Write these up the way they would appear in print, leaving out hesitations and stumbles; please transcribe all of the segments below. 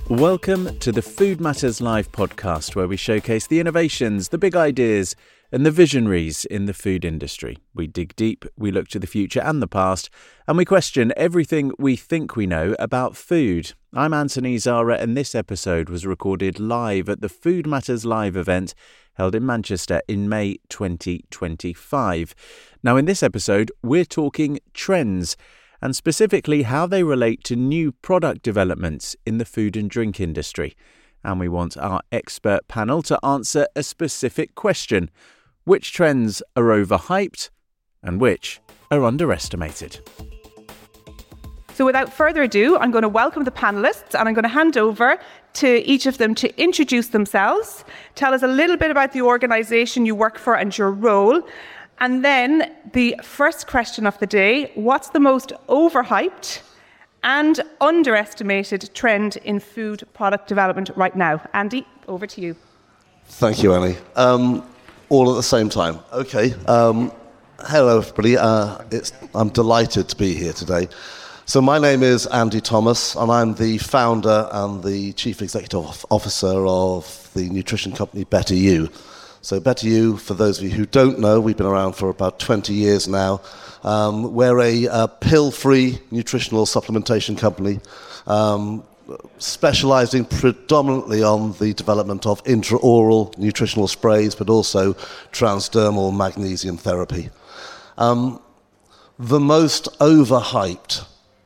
Welcome to the Food Matters Live podcast, where we showcase the innovations, the big ideas, and the visionaries in the food industry. We dig deep, we look to the future and the past, and we question everything we think we know about food. I'm Anthony Zara, and this episode was recorded live at the Food Matters Live event held in Manchester in May 2025. Now, in this episode, we're talking trends, and specifically how they relate to new product developments in the food and drink industry. And we want our expert panel to answer a specific question: which trends are overhyped and which are underestimated? So without further ado, I'm going to welcome the panellists, and I'm going to hand over to each of them to introduce themselves, tell us a little bit about the organisation you work for and your role. And then the first question of the day: what's the most overhyped and underestimated trend in food product development right now? Andy, over to you. Thank you, Annie. All at the same time. Okay. Hello, everybody. I'm delighted to be here today. So my name is Andy Thomas, and I'm the founder and the Chief Executive Officer of the nutrition company Better You. So Better You, for those of you who don't know, we've been around for about 20 years now. We're a pill-free nutritional supplementation company, specialising predominantly on the development of intraoral nutritional sprays, but also transdermal magnesium therapy. The most overhyped,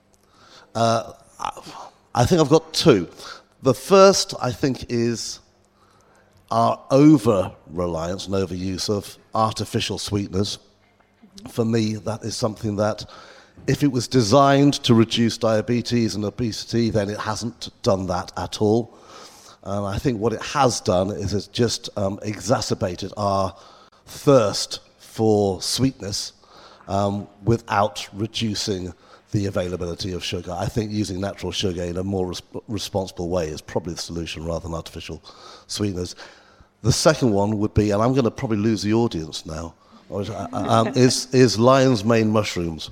I think I've got two. The first, I think, is our over-reliance and overuse of artificial sweeteners. For me, that is something that, if it was designed to reduce diabetes and obesity, then it hasn't done that at all. And I think what it has done is it's just exacerbated our thirst for sweetness without reducing the availability of sugar. I think using natural sugar in a more responsible way is probably the solution rather than artificial sweeteners. The second one would be, and I'm going to probably lose the audience now, is lion's mane mushrooms.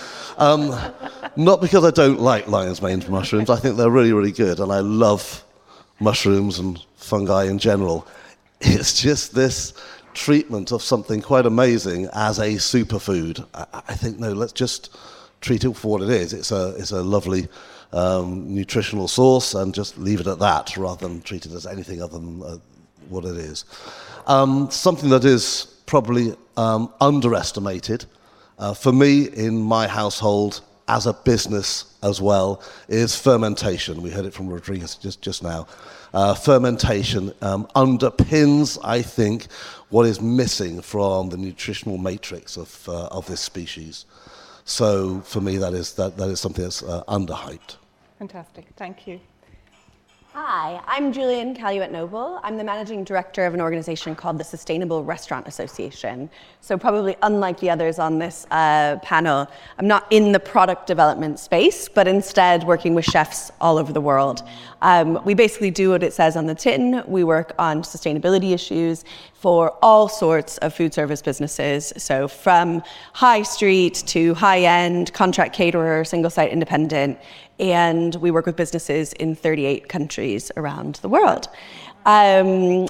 Not because I don't like lion's mane mushrooms. I think they're really, really good, and I love mushrooms and fungi in general. It's just this treatment of something quite amazing as a superfood. I think, no, let's just treat it for what it is. It's a lovely nutritional source, and just leave it at that rather than treat it as anything other than what it is. Something that is probably underestimated for me in my household as a business as well is fermentation. We heard it from Rodriguez just now. Fermentation underpins, I think, what is missing from the nutritional matrix of this species. So for me, that is something that's underhyped. Fantastic, thank you. Hi, I'm Julian Caluette-Noble. I'm the managing director of an organization called the Sustainable Restaurant Association. So probably unlike the others on this panel, I'm not in the product development space, but instead working with chefs all over the world. We basically do what it says on the tin. We work on sustainability issues for all sorts of food service businesses. So from high street to high-end, contract caterer, single-site independent, and we work with businesses in 38 countries around the world. My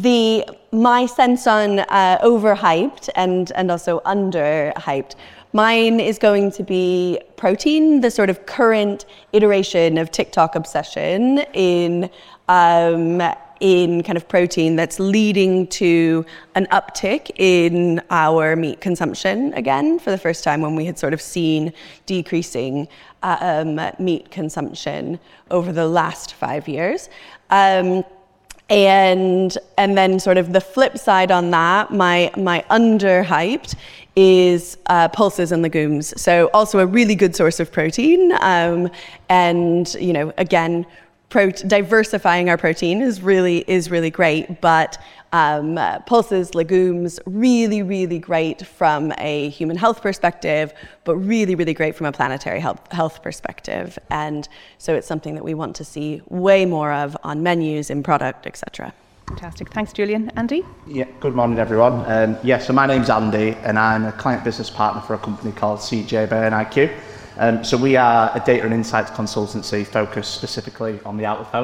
sense on overhyped and also underhyped, mine is going to be protein, the sort of current iteration of TikTok obsession in kind of protein that's leading to an uptick in our meat consumption again for the first time, when we had sort of seen decreasing meat consumption over the last 5 years. And then sort of the flip side on that, my underhyped is pulses and legumes. So also a really good source of protein. And, you know, again, diversifying our protein is really great, but pulses, legumes, really great from a human health perspective, but really great from a planetary health perspective. And so it's something that we want to see way more of on menus, in product, etc. Fantastic. Thanks, Julian. Andy? Yeah, good morning, everyone. So my name's Andy, and I'm a client business partner for a company called CJ Bairn IQ. So we are a data and insights consultancy focused specifically on the out-of-home.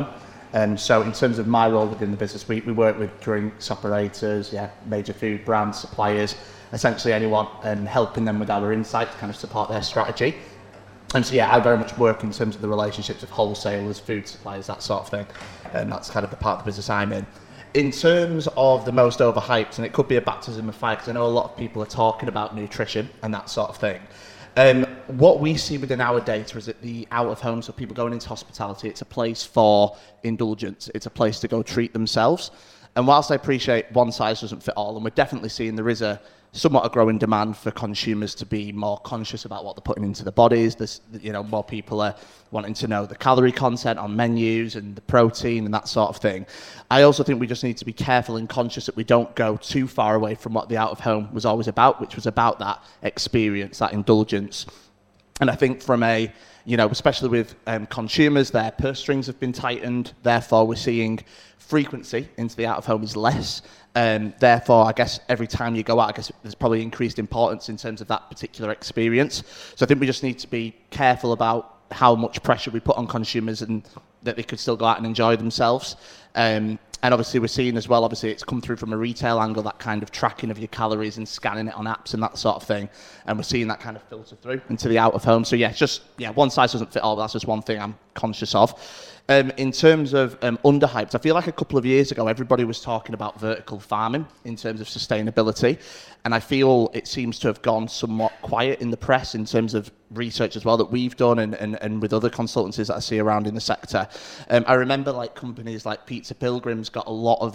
So in terms of my role within the business, we work with drinks operators, major food brands, suppliers, essentially anyone, and helping them with our insight to kind of support their strategy. And so I very much work in terms of the relationships of wholesalers, food suppliers, that sort of thing. And that's kind of the part of the business I'm in. In terms of the most overhyped, and it could be a baptism of fire, because I know a lot of people are talking about nutrition and that sort of thing. What we see within our data is that the out-of-home, so people going into hospitality, it's a place for indulgence. It's a place to go treat themselves. And whilst I appreciate one size doesn't fit all, and we're definitely seeing there is somewhat a growing demand for consumers to be more conscious about what they're putting into their bodies. There's, more people are wanting to know the calorie content on menus and the protein and that sort of thing. I also think we just need to be careful and conscious that we don't go too far away from what the out-of-home was always about, which was about that experience, that indulgence. And I think from especially with consumers, their purse strings have been tightened. Therefore, we're seeing frequency into the out-of-home is less. Therefore, I guess every time you go out, I guess there's probably increased importance in terms of that particular experience. So I think we just need to be careful about how much pressure we put on consumers and that they could still go out and enjoy themselves. And obviously we're seeing as well, obviously it's come through from a retail angle, that kind of tracking of your calories and scanning it on apps and that sort of thing. And we're seeing that kind of filter through into the out-of-home. So one size doesn't fit all, but that's just one thing I'm conscious of. In terms of underhyped, I feel like a couple of years ago, everybody was talking about vertical farming in terms of sustainability. And I feel it seems to have gone somewhat quiet in the press in terms of research as well that we've done and with other consultancies that I see around in the sector. I remember companies like Pizza Pilgrims got a lot of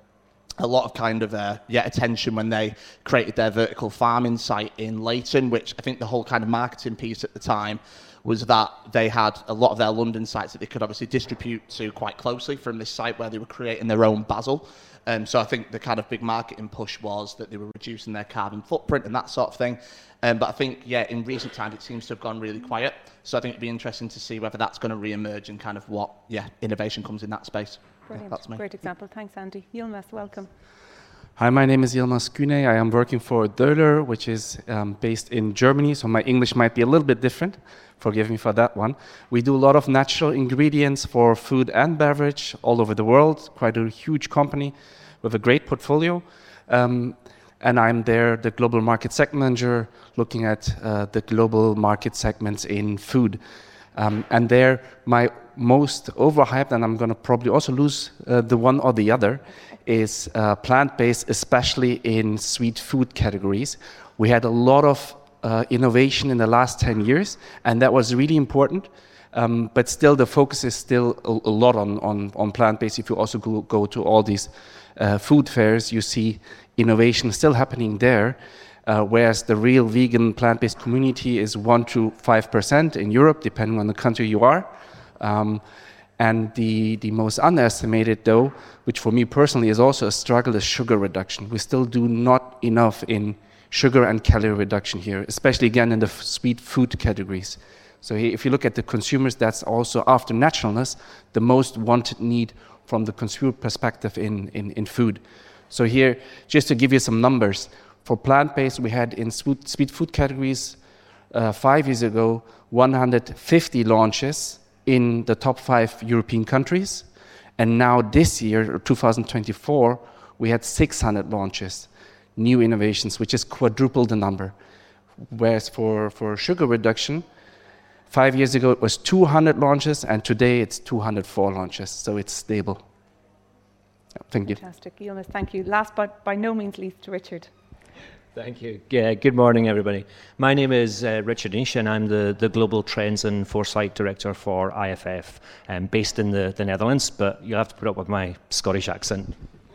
attention when they created their vertical farming site in Leighton, which I think the whole kind of marketing piece at the time was that they had a lot of their London sites that they could obviously distribute to quite closely from this site where they were creating their own basil. So I think the kind of big marketing push was that they were reducing their carbon footprint and that sort of thing. But I think, in recent times, it seems to have gone really quiet. So I think it'd be interesting to see whether that's going to re-emerge and kind of what, innovation comes in that space. Brilliant. That's me. Great example. Thanks, Andy. Yilmaz, welcome. Hi, my name is Yilmaz Güney. I am working for Döhler, which is based in Germany, so my English might be a little bit different. Forgive me for that one. We do a lot of natural ingredients for food and beverage all over the world, quite a huge company with a great portfolio. And I'm there, the global market segment manager, looking at the global market segments in food. And there, my most overhyped, and I'm going to probably also lose the one or the other, is plant-based, especially in sweet food categories. We had a lot of innovation in the last 10 years, and that was really important. But still, the focus is still a lot on plant-based. If you also go to all these food fairs, you see innovation still happening there, whereas the real vegan plant-based community is 1% to 5% in Europe, depending on the country you are. And the most underestimated, though, which for me personally is also a struggle, is sugar reduction. We still do not enough in sugar and calorie reduction here, especially again in the sweet food categories. So if you look at the consumers, that's also, after naturalness, the most wanted need from the consumer perspective in food. So here, just to give you some numbers, for plant-based, we had in sweet food categories 5 years ago, 150 launches in the top 5 European countries. And now this year, 2024, we had 600 launches, new innovations, which is quadruple the number. Whereas for sugar reduction, 5 years ago it was 200 launches, and today it's 204 launches, so it's stable. Thank you. Fantastic. Yilmaz, thank you. Last but by no means least, to Richard. Thank you. Yeah, good morning, everybody. My name is Richard Nish, and I'm the Global Trends and Foresight Director for IFF, based in the Netherlands, but you'll have to put up with my Scottish accent.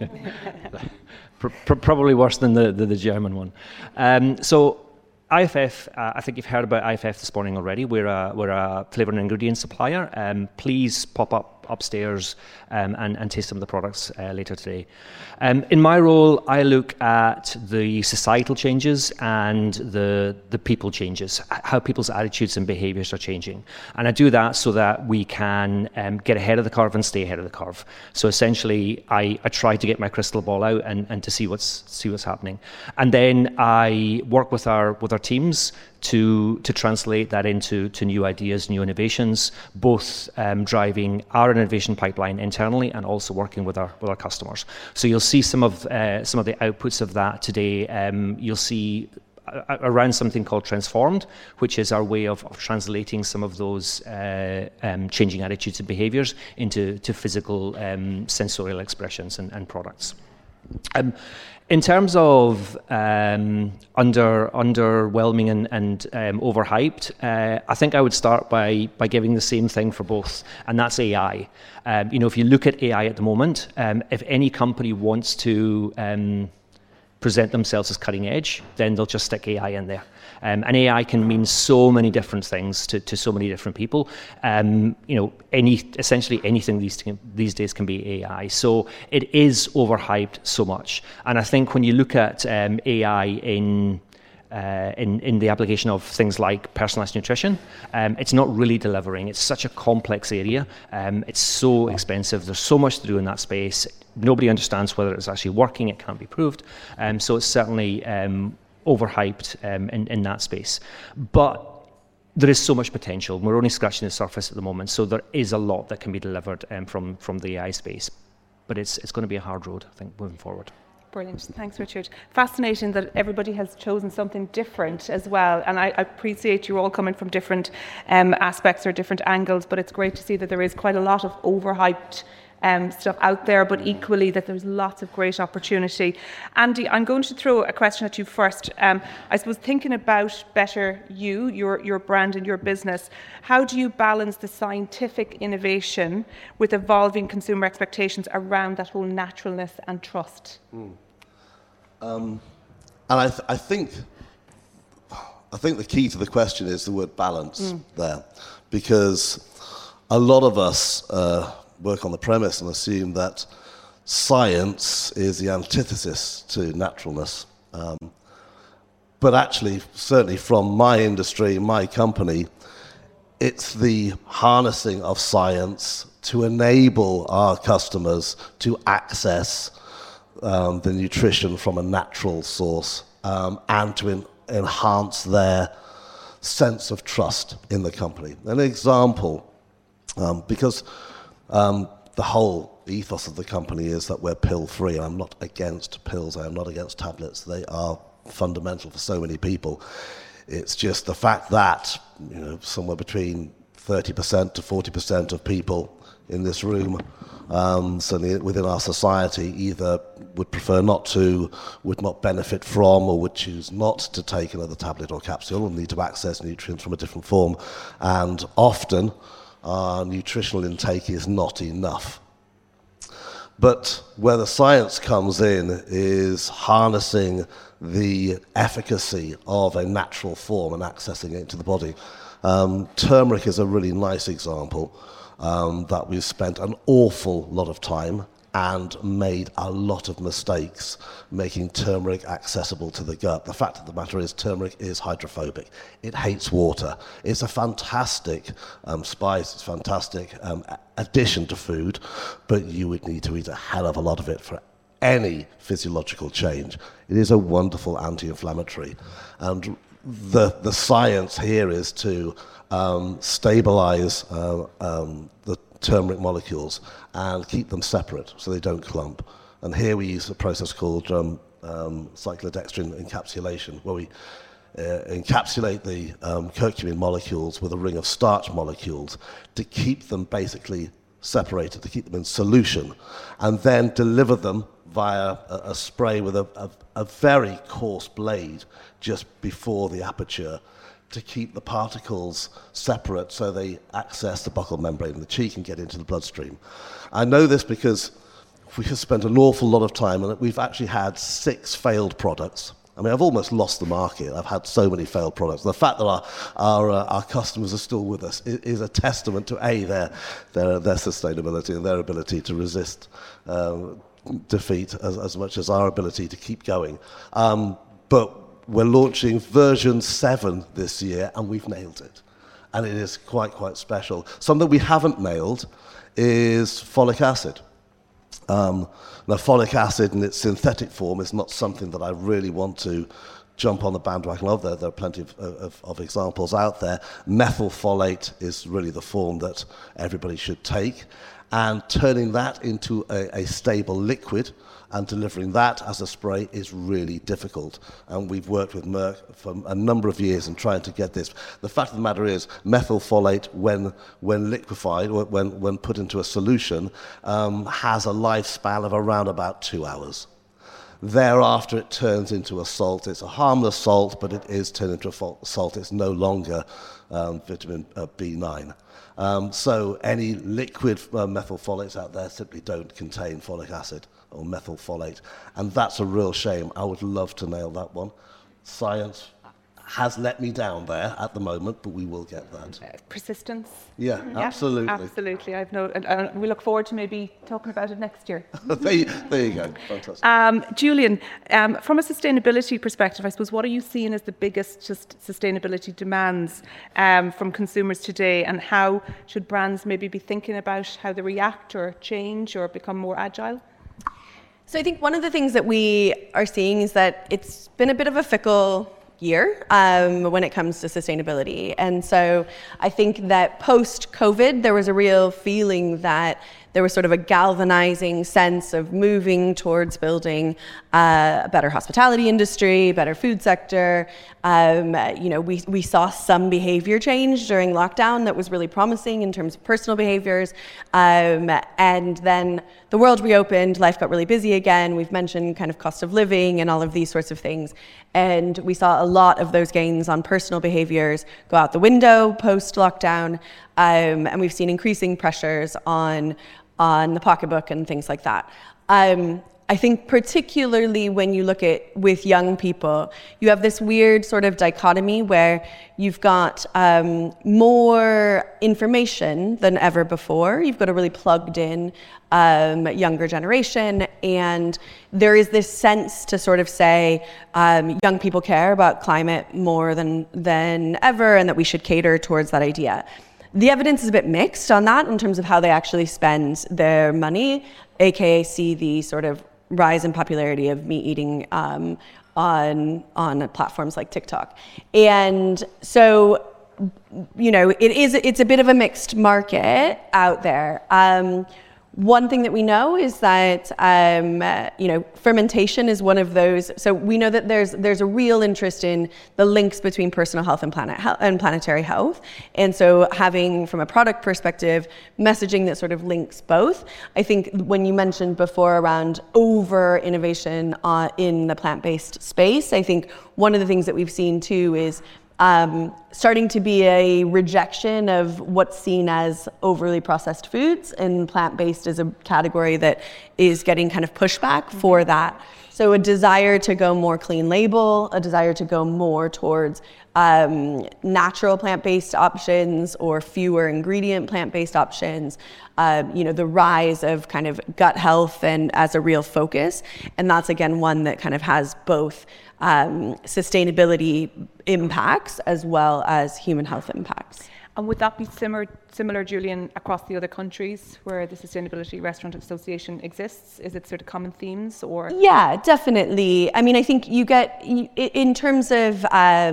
Probably worse than the German one. So IFF, I think you've heard about IFF this morning already. We're a flavour and ingredient supplier. Please pop up upstairs and taste some of the products later today. In my role, I look at the societal changes and the people changes, how people's attitudes and behaviours are changing. And I do that so that we can get ahead of the curve and stay ahead of the curve. So essentially, I try to get my crystal ball out and to see what's happening. And then I work with our teams to translate that into new ideas, new innovations, both driving our innovation pipeline internally and also working with our customers. So you'll see some of the outputs of that today. You'll see around something called Transformed, which is our way of translating some of those changing attitudes and behaviors into physical sensorial expressions and products. In terms of underwhelming and overhyped, I think I would start by giving the same thing for both, and that's AI. If you look at AI at the moment, if any company wants to present themselves as cutting edge, then they'll just stick AI in there. And AI can mean so many different things to so many different people. Essentially anything these days can be AI. So it is overhyped so much. And I think when you look at AI in the application of things like personalized nutrition, it's not really delivering. It's such a complex area. It's so expensive. There's so much to do in that space. Nobody understands whether it's actually working. It can't be proved. So it's certainly overhyped in that space. But there is so much potential. We're only scratching the surface at the moment. So there is a lot that can be delivered from the AI space. But it's going to be a hard road, I think, moving forward. Brilliant. Thanks, Richard. Fascinating that everybody has chosen something different as well. And I appreciate you all coming from different aspects or different angles, but it's great to see that there is quite a lot of overhyped stuff out there, but equally that there's lots of great opportunity. Andy, I'm going to throw a question at you first. I suppose thinking about Better You, your brand and your business, how do you balance the scientific innovation with evolving consumer expectations around that whole naturalness and trust? And I think the key to the question is the word balance there, because a lot of us work on the premise and assume that science is the antithesis to naturalness. But actually, certainly from my industry, my company, it's the harnessing of science to enable our customers to access the nutrition from a natural source and to enhance their sense of trust in the company. An example, because the whole ethos of the company is that we're pill-free. I'm not against pills. I am not against tablets. They are fundamental for so many people. It's just the fact that somewhere between 30% to 40% of people in this room, certainly within our society, either would prefer not to, would not benefit from, or would choose not to take another tablet or capsule and need to access nutrients from a different form. And often, our nutritional intake is not enough. But where the science comes in is harnessing the efficacy of a natural form and accessing it into the body. Turmeric is a really nice example that we've spent an awful lot of time and made a lot of mistakes making turmeric accessible to the gut. The fact of the matter is turmeric is hydrophobic. It hates water. It's a fantastic spice. It's a fantastic addition to food, but you would need to eat a hell of a lot of it for any physiological change. It is a wonderful anti-inflammatory. And the science here is to stabilize the turmeric molecules and keep them separate so they don't clump. And here we use a process called cyclodextrin encapsulation, where we encapsulate the curcumin molecules with a ring of starch molecules to keep them basically separated, to keep them in solution, and then deliver them via a spray with a very coarse blade just before the aperture to keep the particles separate so they access the buccal membrane in the cheek and get into the bloodstream. I know this because we have spent an awful lot of time, and we've actually had 6 failed products. I mean, I've almost lost the market. I've had so many failed products. The fact that our customers are still with us is a testament to their sustainability and their ability to resist defeat as much as our ability to keep going. But we're launching version 7 this year, and we've nailed it. And it is quite special. Something we haven't nailed is folic acid. Now, folic acid in its synthetic form is not something that I really want to jump on the bandwagon of. There are plenty of examples out there. Methylfolate is really the form that everybody should take, and turning that into a stable liquid and delivering that as a spray is really difficult. And we've worked with Merck for a number of years in trying to get this. The fact of the matter is, methylfolate, when liquefied, or when put into a solution, has a lifespan of around about 2 hours. Thereafter, it turns into a salt. It's a harmless salt, but it is turned into a salt. It's no longer vitamin B9. So any liquid methylfolates out there simply don't contain folic acid or methylfolate, and that's a real shame. I would love to nail that one. Science has let me down there at the moment, but we will get that. Persistence. Yeah, absolutely. Absolutely. And we look forward to maybe talking about it next year. there you go. Fantastic. Julian, from a sustainability perspective, I suppose, what are you seeing as the biggest sustainability demands from consumers today, and how should brands maybe be thinking about how they react or change or become more agile? So I think one of the things that we are seeing is that it's been a bit of a fickle year when it comes to sustainability. And so I think that post-COVID, there was a real feeling that there was sort of a galvanizing sense of moving towards building a better hospitality industry, better food sector. We saw some behavior change during lockdown that was really promising in terms of personal behaviors. And then the world reopened, life got really busy again. We've mentioned kind of cost of living and all of these sorts of things. And we saw a lot of those gains on personal behaviors go out the window post-lockdown. And we've seen increasing pressures on the pocketbook and things like that. I think particularly when you look at with young people, you have this weird sort of dichotomy where you've got more information than ever before. You've got a really plugged in younger generation, and there is this sense to sort of say young people care about climate more than ever, and that we should cater towards that idea. The evidence is a bit mixed on that in terms of how they actually spend their money, aka see the sort of rise in popularity of meat eating on platforms like TikTok. And so, it's a bit of a mixed market out there. One thing that we know is that, fermentation is one of those. So we know that there's a real interest in the links between personal health and planetary health. And so having, from a product perspective, messaging that sort of links both. I think when you mentioned before around over innovation in the plant-based space, I think one of the things that we've seen too is starting to be a rejection of what's seen as overly processed foods, and plant-based is a category that is getting kind of pushback for that. So a desire to go more clean label, a desire to go more towards natural plant-based options or fewer ingredient plant-based options, the rise of kind of gut health and as a real focus. And that's, again, one that kind of has both sustainability impacts as well as human health impacts. And would that be similar, Julian, across the other countries where the Sustainability Restaurant Association exists? Is it sort of common themes, or? Yeah, definitely. I mean, I think you get, in terms of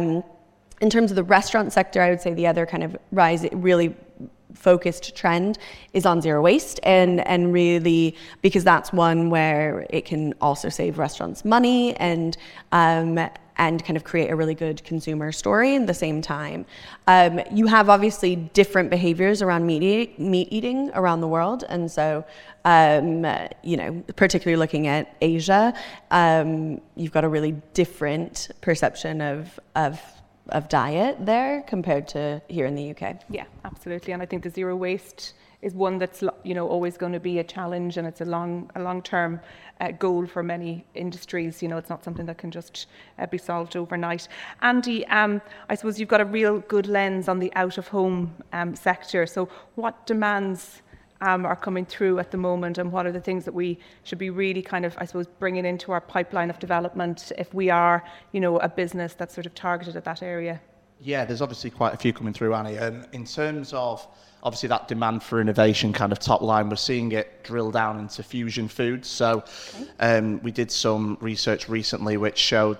the restaurant sector, I would say the other kind of really focused trend is on zero waste, and really, because that's one where it can also save restaurants money and kind of create a really good consumer story at the same time. You have obviously different behaviors around meat eating around the world, and so particularly looking at Asia, you've got a really different perception of diet there compared to here in the UK. Yeah, absolutely. And I think the zero waste is one that's always going to be a challenge, and it's a long-term goal for many industries. It's not something that can just be solved overnight. Andy, I suppose you've got a real good lens on the out-of-home sector. So what demands are coming through at the moment, and what are the things that we should be really kind of, I suppose, bringing into our pipeline of development if we are, a business that's sort of targeted at that area? Yeah, there's obviously quite a few coming through, Annie. And in terms of obviously that demand for innovation kind of top line, we're seeing it drill down into fusion foods. So we did some research recently which showed that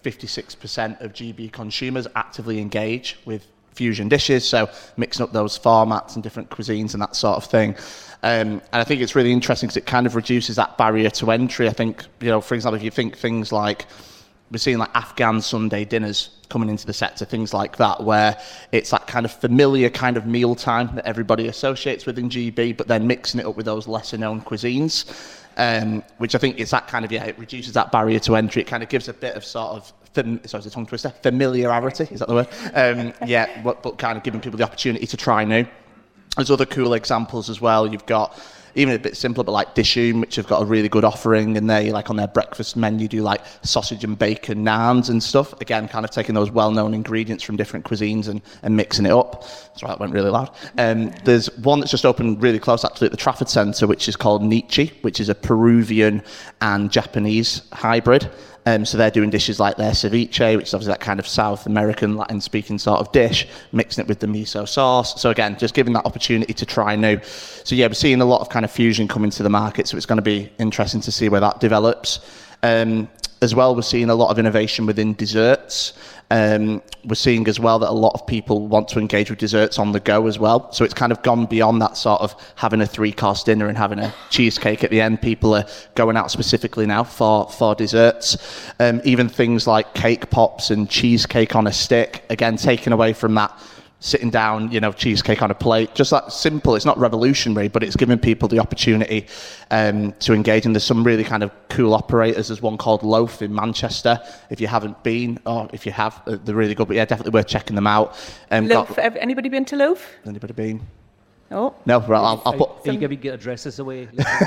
56% of GB consumers actively engage with fusion dishes, so mixing up those formats and different cuisines and that sort of thing. And I think it's really interesting because it kind of reduces that barrier to entry. I think, for example, if you think things like, we're seeing like Afghan Sunday dinners coming into the sector, things like that, where it's that kind of familiar kind of mealtime that everybody associates with in GB, but then mixing it up with those lesser known cuisines, which I think is that kind of, it reduces that barrier to entry. It kind of gives a bit of sort of, sorry, it's a tongue twister, familiarity, is that the word? But kind of giving people the opportunity to try new. There's other cool examples as well. You've got, even a bit simpler, but like Dishoom, which have got a really good offering, and they, like on their breakfast menu, do like sausage and bacon naans and stuff. Again, kind of taking those well-known ingredients from different cuisines and mixing it up. Sorry, that went really loud. There's one that's just opened really close, actually, at the Trafford Centre, which is called Nietzsche, which is a Peruvian and Japanese hybrid. So they're doing dishes like their ceviche, which is obviously that kind of South American, Latin-speaking sort of dish, mixing it with the miso sauce. So again, just giving that opportunity to try new. So yeah, we're seeing a lot of kind of fusion coming to the market, so it's going to be interesting to see where that develops. As well, we're seeing a lot of innovation within desserts. We're seeing as well that a lot of people want to engage with desserts on the go as well. So it's kind of gone beyond that sort of having a 3-course dinner and having a cheesecake at the end. People are going out specifically now for desserts. Even things like cake pops and cheesecake on a stick, again, taken away from that sitting down, cheesecake on a plate, just that simple. It's not revolutionary, but it's giving people the opportunity to engage. And there's some really kind of cool operators. There's one called Loaf in Manchester. If you haven't been, or if you have, they're really good. But yeah, definitely worth checking them out. Loaf, have anybody been to Loaf? Anybody been? No. No, right, I'll put... Are you going to get addresses away?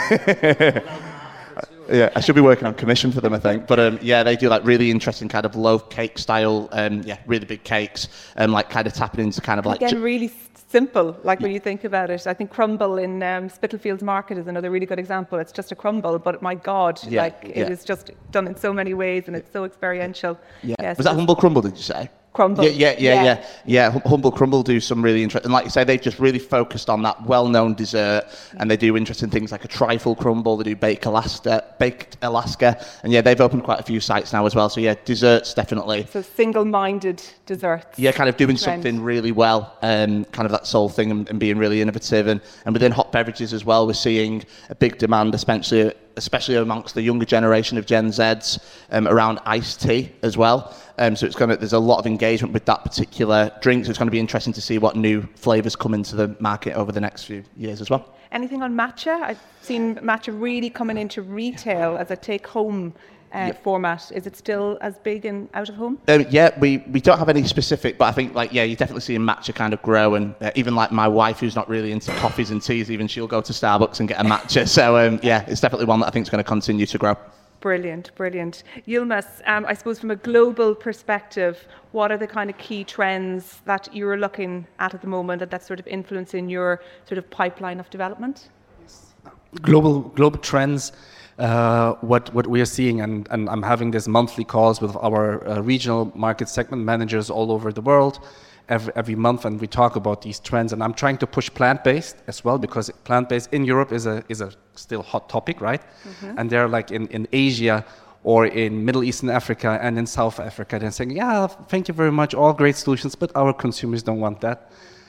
Yeah, I should be working on commission for them, I think. But they do like really interesting kind of loaf cake style, really big cakes, like kind of tapping into kind of like... Again, really simple, like when you think about it. I think crumble in Spitalfields Market is another really good example. It's just a crumble, but my God, it is just done in so many ways and it's so experiential. Yeah. Yes, was that Humble Crumble, did you say? Crumble. Yeah. Humble Crumble do some really interesting, like you say, they've just really focused on that well-known dessert, and they do interesting things like a trifle crumble. They do baked Alaska, and they've opened quite a few sites now as well. So desserts definitely. So single-minded desserts. Yeah, kind of doing something really well, kind of that soul thing, and being really innovative, and within hot beverages as well, we're seeing a big demand, especially amongst the younger generation of Gen Zs, around iced tea as well. So there's a lot of engagement with that particular drink. So it's going to be interesting to see what new flavours come into the market over the next few years as well. Anything on matcha? I've seen matcha really coming into retail as a take-home format. Is it still as big and out of home? We don't have any specific, but I think you're definitely seeing matcha kind of grow, and even like my wife, who's not really into coffees and teas, even she'll go to Starbucks and get a matcha. So it's definitely one that I think is going to continue to grow. Brilliant. Yilmaz, I suppose from a global perspective, what are the kind of key trends that you're looking at the moment and that's sort of influencing your sort of pipeline of development? Global trends, what we are seeing, and I'm having these monthly calls with our regional market segment managers all over the world every month, and we talk about these trends, and I'm trying to push plant-based as well, because plant-based in Europe is a still hot topic, right? Mm-hmm. And they're like in Asia or in Middle East and Africa and in South Africa, they're saying, thank you very much, all great solutions, but our consumers don't want that.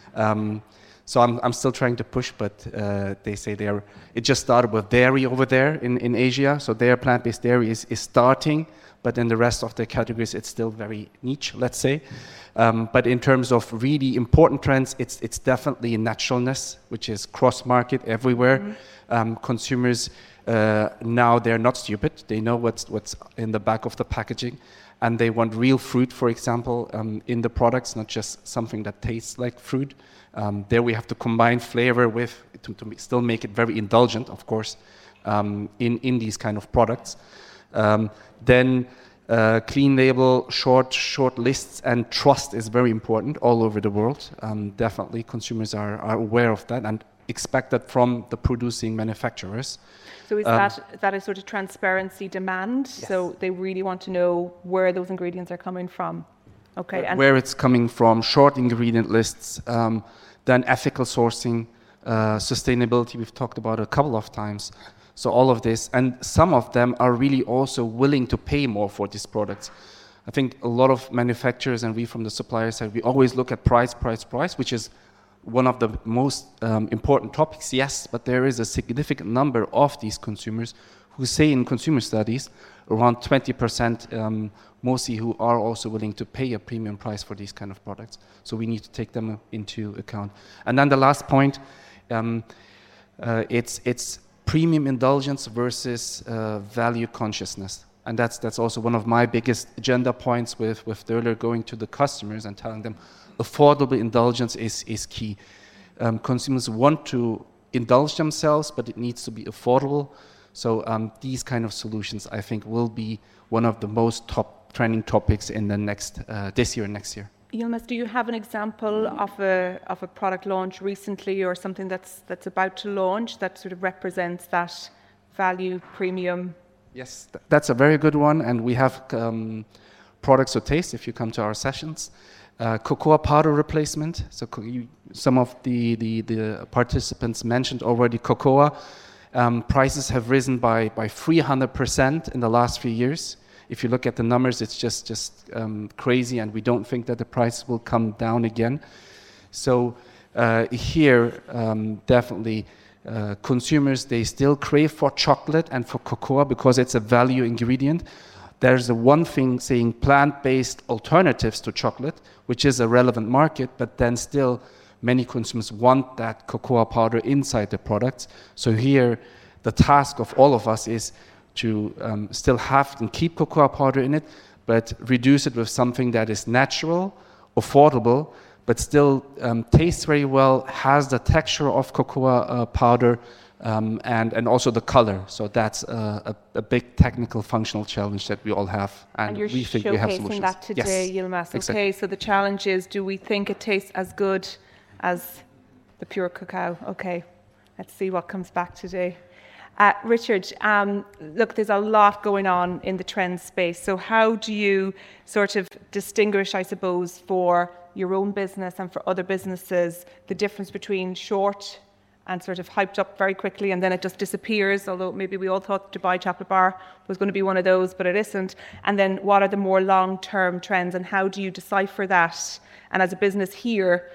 So I'm still trying to push, but they say it just started with dairy over there in Asia, so their plant-based dairy is starting, but in the rest of the categories, it's still very niche, let's say. But in terms of really important trends, it's definitely naturalness, which is cross-market everywhere. Mm-hmm. Consumers, now they're not stupid. They know what's in the back of the packaging, and they want real fruit, for example, in the products, not just something that tastes like fruit. There we have to combine flavor with, to still make it very indulgent, of course, in these kind of products. Then clean label, short lists, and trust is very important all over the world. Definitely consumers are aware of that and expect that from the producing manufacturers. So is that a sort of transparency demand? Yes. So they really want to know where those ingredients are coming from. Okay. And where it's coming from, short ingredient lists, then ethical sourcing, sustainability, we've talked about a couple of times. So all of this, and some of them are really also willing to pay more for these products. I think a lot of manufacturers and we from the supplier side, we always look at price, which is one of the most important topics, yes, but there is a significant number of these consumers who say in consumer studies, around 20% mostly, who are also willing to pay a premium price for these kind of products. So we need to take them into account. And then the last point, it's premium indulgence versus value consciousness. And that's also one of my biggest agenda points with Döhler, going to the customers and telling them affordable indulgence is key. Consumers want to indulge themselves, but it needs to be affordable. So these kind of solutions, I think, will be one of the most top trending topics in the this year and next year. Yilmaz, do you have an example of a product launch recently or something that's about to launch that sort of represents that value premium? Yes, that's a very good one, and we have products to taste if you come to our sessions. Cocoa powder replacement. So some of the participants mentioned already cocoa. Prices have risen by 300% in the last few years. If you look at the numbers, it's just crazy, and we don't think that the price will come down again. So here, definitely, consumers, they still crave for chocolate and for cocoa because it's a value ingredient. There's the one thing saying plant-based alternatives to chocolate, which is a relevant market, but then still many consumers want that cocoa powder inside the products. So here, the task of all of us is to still have and keep cocoa powder in it, but reduce it with something that is natural, affordable, but still tastes very well, has the texture of cocoa powder, and also the color. So that's a big technical functional challenge that we all have, and we think we have solutions. You're showcasing that today, yes. Yilmaz. Okay, exactly. so the challenge is, do we think it tastes as good as the pure cacao? Okay, let's see what comes back today. Richard, look, there's a lot going on in the trend space. So how do you sort of distinguish, I suppose, for your own business and for other businesses, the difference between short and sort of hyped up very quickly and then it just disappears, although maybe we all thought Dubai Chocolate Bar was going to be one of those, but it isn't. And then what are the more long-term trends and how do you decipher that? And as a business here,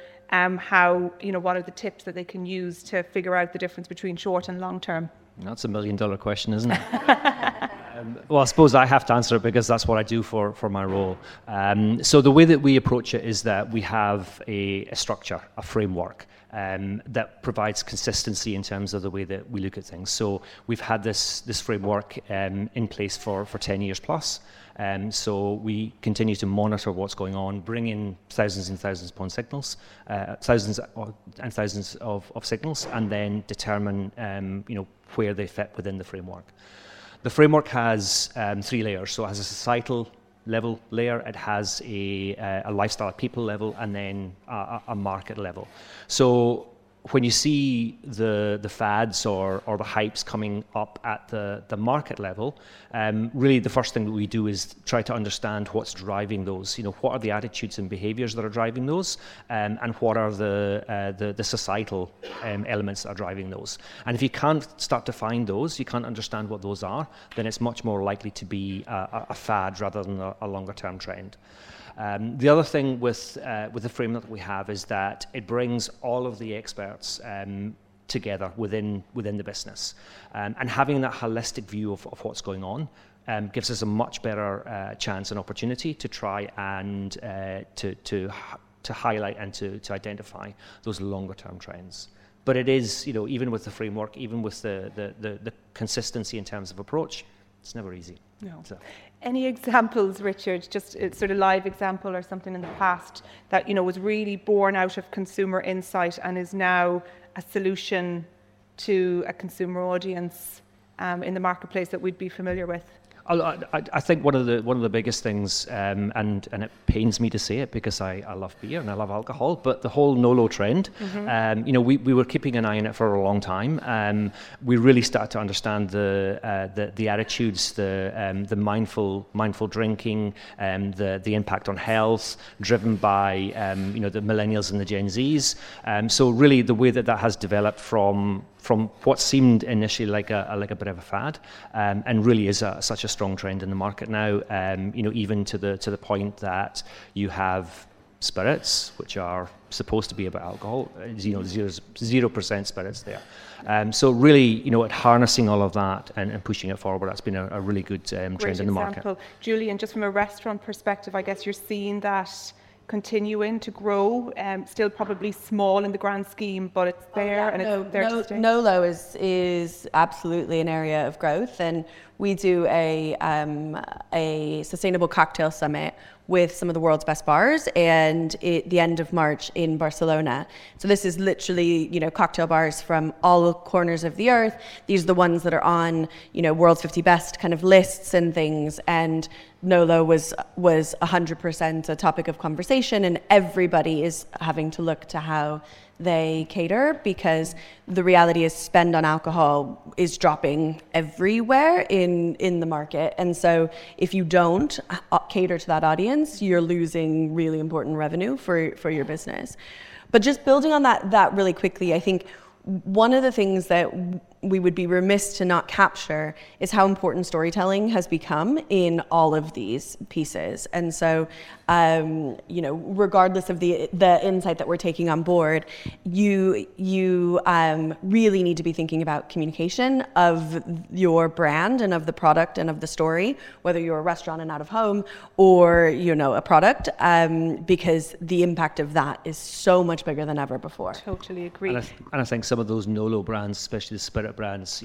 what are the tips that they can use to figure out the difference between short and long-term? That's $1 million question, isn't it? Well, I suppose I have to answer it because that's what I do for my role. So the way that we approach it is that we have a structure, a framework that provides consistency in terms of the way that we look at things. So we've had this framework in place for 10 years plus. So we continue to monitor what's going on, bring in thousands and thousands upon signals, thousands and thousands of signals, and then determine where they fit within the framework. The framework has 3 layers. So it has a societal level layer, it has a lifestyle people level, and then a market level. So when you see the fads or the hypes coming up at the market level, really the first thing that we do is try to understand what's driving those. What are the attitudes and behaviours that are driving those, and what are the societal elements that are driving those. And if you can't start to find those, you can't understand what those are, then it's much more likely to be a fad rather than a longer term trend. The other thing with the framework that we have is that it brings all of the experts together within the business, and having that holistic view of what's going on gives us a much better chance and opportunity to try and to highlight and to identify those longer term trends. But it is, even with the framework, even with the consistency in terms of approach, it's never easy. No. So. Any examples, Richard, just a sort of live example or something in the past that, was really born out of consumer insight and is now a solution to a consumer audience in the marketplace that we'd be familiar with? I think one of the biggest things, and it pains me to say it because I love beer and I love alcohol, but the whole NOLO trend, we were keeping an eye on it for a long time. We really started to understand the attitudes, the mindful drinking, the impact on health, driven by the millennials and the Gen Zs. So really, the way that has developed from from what seemed initially like a bit of a fad, and really is such a strong trend in the market now. Even to the point that you have spirits, which are supposed to be about alcohol, 0% spirits there. So really, at harnessing all of that and pushing it forward, that's been a really good trend in the market. Julian, just from a restaurant perspective, I guess you're seeing that continuing to grow, still probably small in the grand scheme, but it's there it's there to stay. Nolo is absolutely an area of growth, and we do a sustainable cocktail summit with some of the world's best bars, and the end of March in Barcelona. So this is literally, cocktail bars from all corners of the earth. These are the ones that are on, world's 50 best kind of lists and things. And Nolo was 100% a topic of conversation, and everybody is having to look to how they cater, because the reality is spend on alcohol is dropping everywhere in the market. And so if you don't cater to that audience, you're losing really important revenue for your business. But just building on that really quickly, I think one of the things that we would be remiss to not capture is how important storytelling has become in all of these pieces. And so, regardless of the insight that we're taking on board, you really need to be thinking about communication of your brand and of the product and of the story, whether you're a restaurant and out of home or, a product, because the impact of that is so much bigger than ever before. Totally agree. And I think some of those Nolo brands, especially the spirit brands,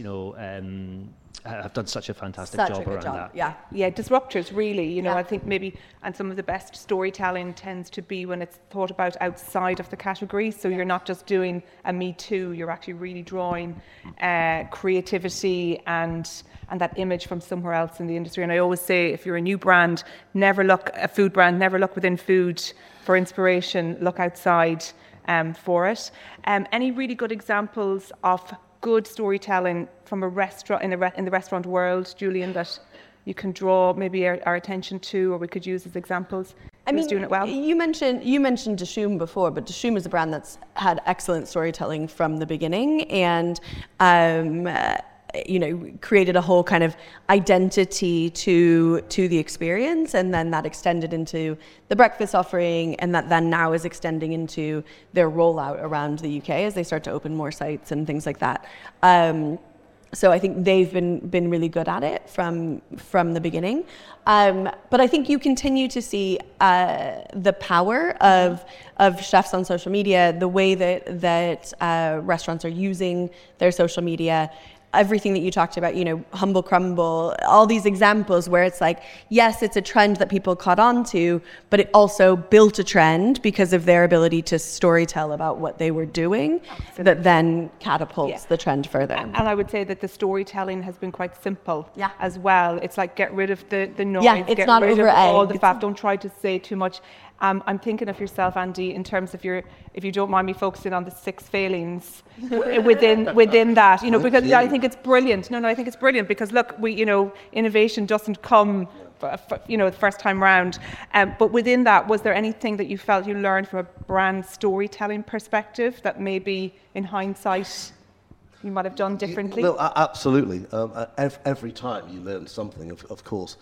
have done such a fantastic job around that. Yeah, disruptors really, I think maybe, and some of the best storytelling tends to be when it's thought about outside of the category. So you're not just doing a Me Too, you're actually really drawing creativity and that image from somewhere else in the industry. And I always say, if you're a new brand, a food brand, never look within food for inspiration, look outside for it. Any really good examples of good storytelling from a restaurant in the restaurant world, Julian, that you can draw maybe our attention to, or we could use as examples? Who's doing it well? You mentioned Dishoom before, but Dishoom is a brand that's had excellent storytelling from the beginning, and created a whole kind of identity to the experience, and then that extended into the breakfast offering, and that then now is extending into their rollout around the UK as they start to open more sites and things like that. So I think they've been really good at it from the beginning. But I think you continue to see the power of chefs on social media, the way that restaurants are using their social media. Everything that you talked about, Humble Crumble, all these examples where it's like, yes, it's a trend that people caught on to, but it also built a trend because of their ability to storytell about what they were doing. Absolutely. That then catapults the trend further. And I would say that the storytelling has been quite simple as well. It's like, get rid of the noise, it's get not rid over of all the faff, don't try to say too much. I'm thinking of yourself, Andy, in terms of if you don't mind me focusing on the 6 failings within that, because I think it's brilliant. No, I think it's brilliant because look, innovation doesn't come, the first time round. But within that, was there anything that you felt you learned from a brand storytelling perspective that maybe in hindsight you might have done differently? No, absolutely. Every time you learn something, of course.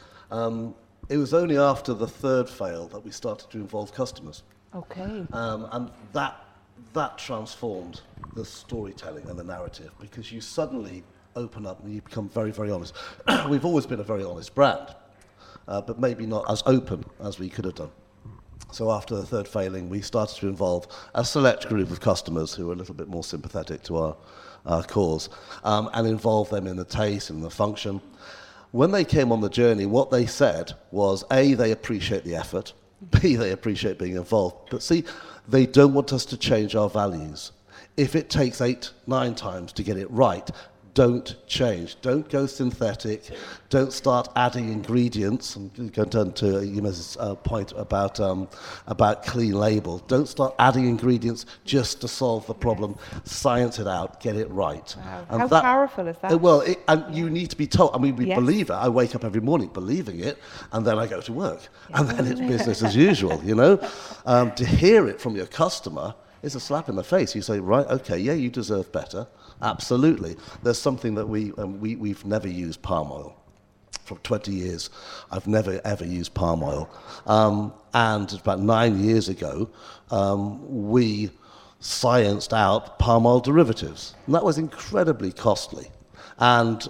It was only after the 3rd fail that we started to involve customers. Okay. And that transformed the storytelling and the narrative, because you suddenly open up and you become very, very honest. We've always been a very honest brand, but maybe not as open as we could have done. So after the 3rd failing, we started to involve a select group of customers who were a little bit more sympathetic to our cause, and involve them in the taste and the function. When they came on the journey, what they said was, A, they appreciate the effort, B, they appreciate being involved, but C, they don't want us to change our values. If it takes 8, 9 times to get it right, don't change. Don't go synthetic. Don't start adding ingredients. I'm going to turn to Yuma's point about clean label. Don't start adding ingredients just to solve the problem. Science it out. Get it right. Wow. And how powerful is that? Well, and you need to be told. I mean, we believe it. I wake up every morning believing it, and then I go to work. And then it's business as usual, To hear it from your customer it's a slap in the face. You say, right, okay, yeah, you deserve better. Absolutely. There's something that we've never used palm oil. For 20 years, I've never, ever used palm oil. And about 9 years ago, we scienced out palm oil derivatives. And that was incredibly costly. And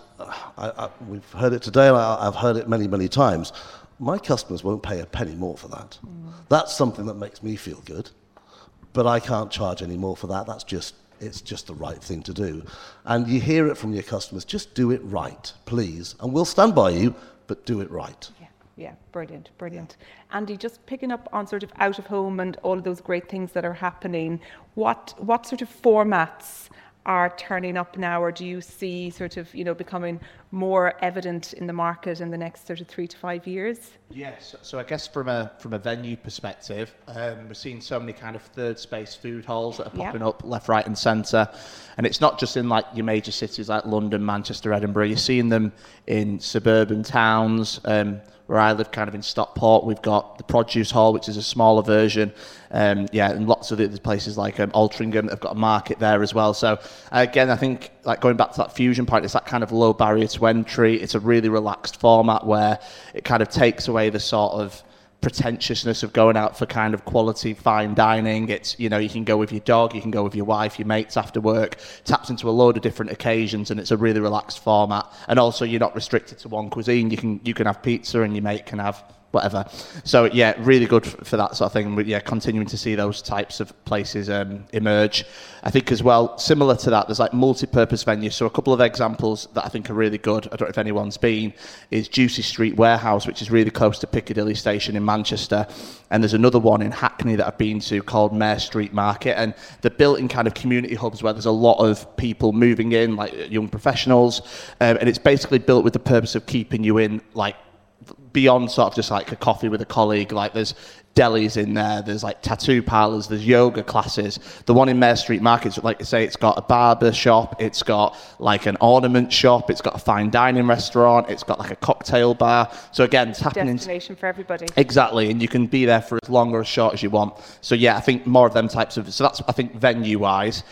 we've heard it today, and I've heard it many, many times. My customers won't pay a penny more for that. That's something that makes me feel good. But I can't charge any more for that. It's just the right thing to do. And you hear it from your customers, just do it right, please. And we'll stand by you, but do it right. Yeah, brilliant. Andy, just picking up on sort of out of home and all of those great things that are happening, what sort of formats are turning up now, or do you see sort of, becoming more evident in the market in the next sort of 3 to 5 years? Yes, so I guess from a venue perspective, we're seeing so many kind of third space food halls that are popping up left, right and centre. And it's not just in like your major cities like London, Manchester, Edinburgh. You're seeing them in suburban towns. Where I live, kind of in Stockport, we've got the Produce Hall, which is a smaller version. And lots of other places like Altrincham have got a market there as well. So again, I think like going back to that fusion point, it's that kind of low barrier to entry. It's a really relaxed format where it kind of takes away the sort of pretentiousness of going out for kind of quality fine dining. It's, you can go with your dog, you can go with your wife, your mates after work, taps into a load of different occasions, and it's a really relaxed format. And also you're not restricted to one cuisine. You can have pizza and your mate can have whatever. So yeah, really good for that sort of thing. But yeah, continuing to see those types of places emerge. I think as well, similar to that, there's like multi-purpose venues. So a couple of examples that I think are really good, I don't know if anyone's been, is Juicy Street Warehouse, which is really close to Piccadilly Station in Manchester. And there's another one in Hackney that I've been to called Mare Street Market. And they're built in kind of community hubs where there's a lot of people moving in, like young professionals. And it's basically built with the purpose of keeping you in, like, beyond sort of just like a coffee with a colleague. Like there's delis in there, there's like tattoo parlours, there's yoga classes. The one in Mare Street Market, like I say, it's got a barber shop, it's got like an ornament shop, it's got a fine dining restaurant, it's got like a cocktail bar. So again, it's happening. Destination for everybody. Exactly, and you can be there for as long or as short as you want. So yeah, I think more of them types of, so that's, I think, venue-wise.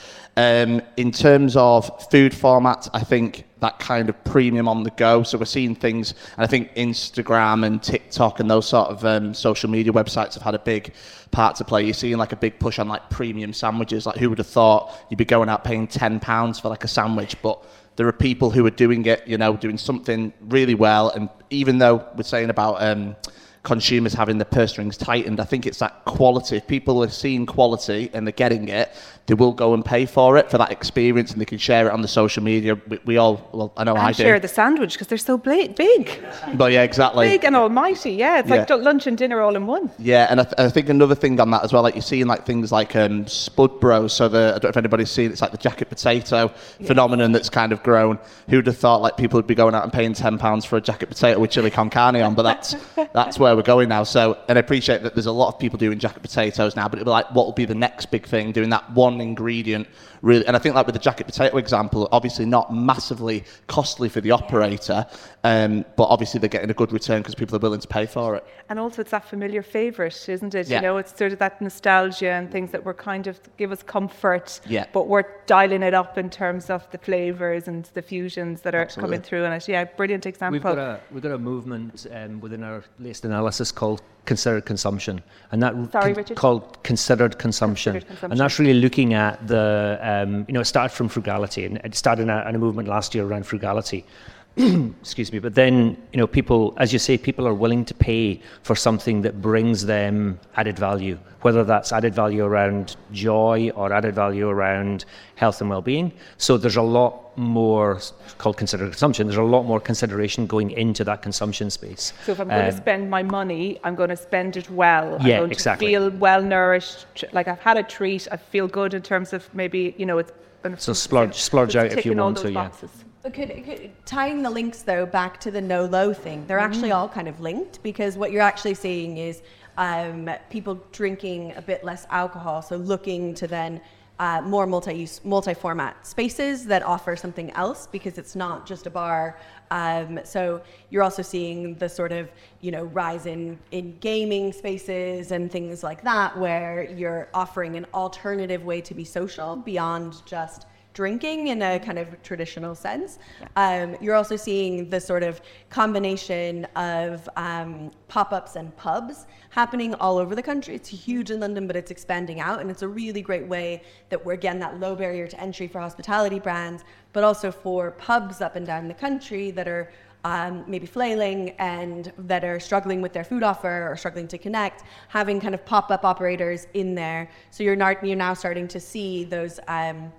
In terms of food format, I think that kind of premium on the go. So we're seeing things, and I think Instagram and TikTok and those sort of social media websites have had a big part to play. You're seeing like a big push on like premium sandwiches. Like who would have thought you'd be going out paying £10 for like a sandwich? But there are people who are doing it, doing something really well. And even though we're saying about consumers having the purse strings tightened, I think it's that quality. If people are seeing quality and they're getting it, they will go and pay for it, for that experience, and they can share it on the social media. We all, well, I know I do. Share the sandwich because they're so big. But yeah, exactly. Big and almighty, yeah. It's like lunch and dinner all in one. Yeah, and I think another thing on that as well, like you're seeing like things like Spud Bros. So I don't know if anybody's seen, it's like the jacket potato phenomenon that's kind of grown. Who'd have thought like people would be going out and paying £10 for a jacket potato with chili con carne on? But that's where we're going now. So, and I appreciate that there's a lot of people doing jacket potatoes now, but it'll be like, what will be the next big thing? Doing that one ingredient, really. And I think like with the jacket potato example, obviously not massively costly for the operator, but obviously they're getting a good return because people are willing to pay for it. And also it's that familiar favourite, isn't it? Yeah. It's sort of that nostalgia and things that were kind of give us comfort, but we're dialing it up in terms of the flavours and the fusions that are coming through in it. Yeah, brilliant example. We've got a movement within our latest analysis called considered consumption, and that called considered consumption. And that's really looking at the it started from frugality, and it started in a movement last year around frugality. Excuse me. But then, people, as you say, people are willing to pay for something that brings them added value, whether that's added value around joy or added value around health and well-being. So there's a lot more called considered consumption. There's a lot more consideration going into that consumption space. So if I'm going to spend my money, I'm going to spend it well. Yeah, I'm going to feel well nourished. Like I've had a treat. I feel good in terms of maybe, it's going to... So splurge out if you want to, boxes. Tying the links though back to the no-low thing, they're actually all kind of linked, because what you're actually seeing is people drinking a bit less alcohol, so looking to then more multi-format spaces that offer something else, because it's not just a bar. So you're also seeing the sort of, rise in gaming spaces and things like that, where you're offering an alternative way to be social beyond just drinking in a kind of traditional sense. You're also seeing the sort of combination of pop-ups and pubs happening all over the country. It's huge in London, but it's expanding out, and it's a really great way that we're, again, that low barrier to entry for hospitality brands, but also for pubs up and down the country that are maybe flailing and that are struggling with their food offer or struggling to connect, having kind of pop-up operators in there. So you're now starting to see those an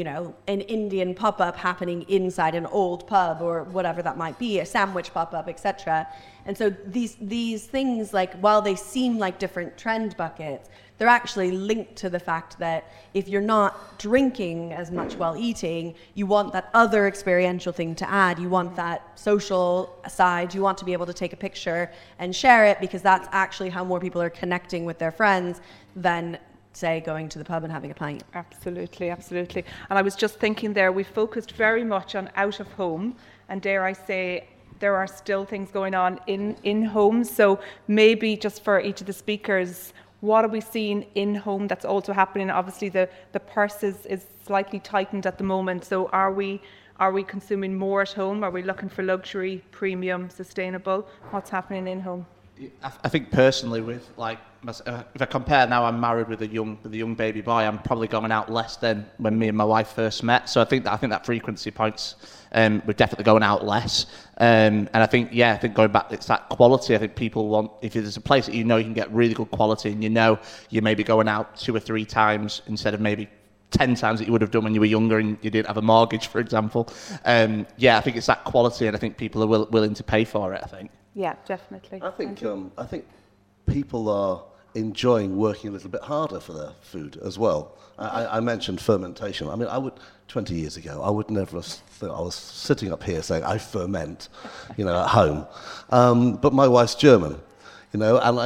Indian pop-up happening inside an old pub or whatever that might be, a sandwich pop-up, etc. And so these things, like, while they seem like different trend buckets, they're actually linked to the fact that if you're not drinking as much while eating, you want that other experiential thing to add. You want that social side. You want to be able to take a picture and share it, because that's actually how more people are connecting with their friends than, say, going to the pub and having a pint. Absolutely. And I was just thinking there, we focused very much on out of home, and dare I say, there are still things going on in home. So maybe just for each of the speakers, what are we seeing in home that's also happening? Obviously the purse is slightly tightened at the moment. So are we consuming more at home? Are we looking for luxury, premium, sustainable? What's happening in home? I think personally, with if I compare now, I'm married with a young baby boy. I'm probably going out less than when me and my wife first met. So I think that frequency points, we're definitely going out less. And I think going back, it's that quality. I think people want, if there's a place that you can get really good quality, and you may be going out 2 or 3 times instead of maybe 10 times that you would have done when you were younger and you didn't have a mortgage, for example. I think it's that quality, and I think people are willing to pay for it, I think. Yeah, definitely. I think people are enjoying working a little bit harder for their food as well. I mentioned fermentation. I mean, 20 years ago, I would never have thought, I was sitting up here saying I ferment, at home. But my wife's German, and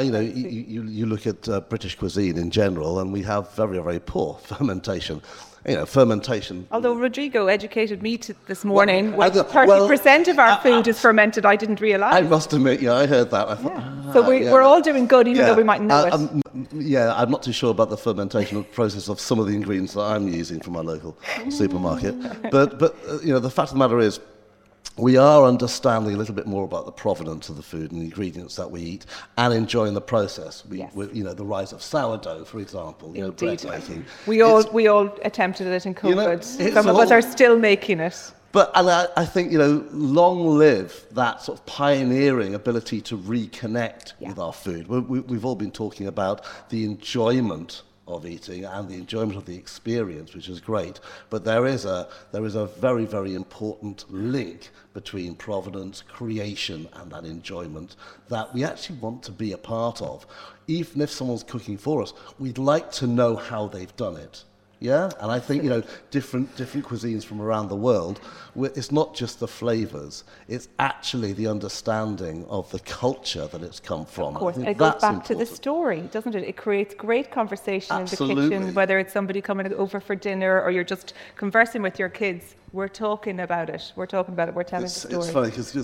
you look at British cuisine in general, and we have very, very poor fermentation. Fermentation. Although Rodrigo educated me this morning, 30% of our food is fermented. I didn't realise. I must admit, I heard that. I thought, so we're all doing good, even though we might know it. I'm not too sure about the fermentation process of some of the ingredients that I'm using from my local supermarket. But the fact of the matter is, we are understanding a little bit more about the provenance of the food and the ingredients that we eat, and enjoying the process. The rise of sourdough, for example, bread making. We all attempted it in COVID. Some of us are still making it. But I think, long live that sort of pioneering ability to reconnect with our food. We've all been talking about the enjoyment of eating and the enjoyment of the experience, which is great. But there is a very, very important link between provenance, creation, and that enjoyment that we actually want to be a part of. Even if someone's cooking for us, we'd like to know how they've done it. Yeah, and I think different cuisines from around the world, it's not just the flavors; it's actually the understanding of the culture that it's come from. Of course, it goes back to the story, doesn't it? It creates great conversation in the kitchen, whether it's somebody coming over for dinner or you're just conversing with your kids. We're talking about it. We're telling the story. It's funny because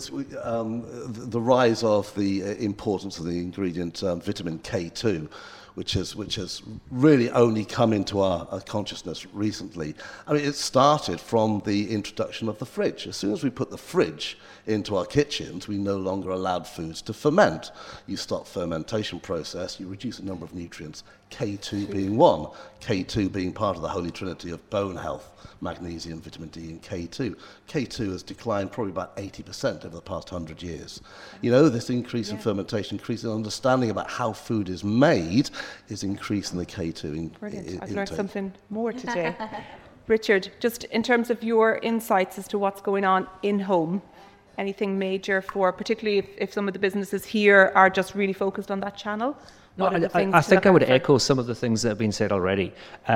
the rise of the importance of the ingredient vitamin K2. Which has really only come into our consciousness recently. I mean, it started from the introduction of the fridge. As soon as we put the fridge into our kitchens, we no longer allowed foods to ferment. You stop fermentation process, you reduce the number of nutrients, K2 being one, K2 being part of the holy trinity of bone health, magnesium, vitamin D, and K2. K2 has declined probably about 80% over the past 100 years. This increase in fermentation, increase in understanding about how food is made, is increasing the K2 Brilliant. I've learned something more today. Richard, just in terms of your insights as to what's going on in home, anything major particularly if some of the businesses here are just really focused on that channel? No, I think I would echo some of the things that have been said already.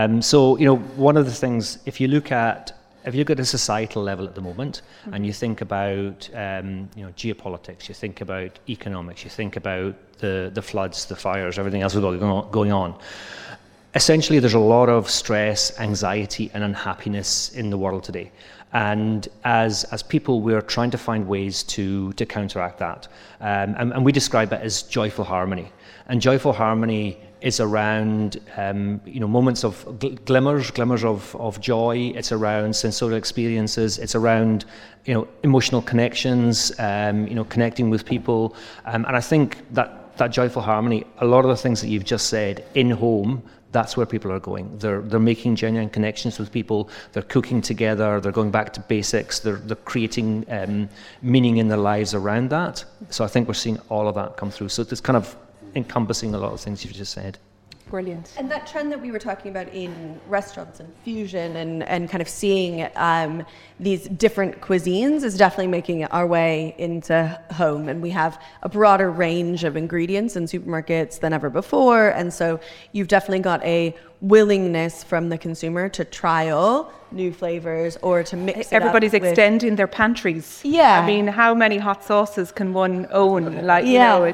One of the things, if you look at a societal level at the moment, and you think about geopolitics, you think about economics, you think about the floods, the fires, everything else going on, essentially, there's a lot of stress, anxiety, and unhappiness in the world today. And as people, we're trying to find ways to counteract that. And we describe it as joyful harmony. And joyful harmony is around moments of glimmers of joy. It's around sensorial experiences. It's around emotional connections. Connecting with people. And I think that joyful harmony, a lot of the things that you've just said in home, that's where people are going. They're making genuine connections with people. They're cooking together. They're going back to basics. They're creating meaning in their lives around that. So I think we're seeing all of that come through. So it's kind of encompassing a lot of things you've just said. Brilliant. And that trend that we were talking about in restaurants and fusion and kind of seeing these different cuisines is definitely making our way into home. And we have a broader range of ingredients in supermarkets than ever before. And so you've definitely got a willingness from the consumer to trial new flavors or to mix it Everybody's up with extending their pantries. Yeah. I mean, how many hot sauces can one own? Like,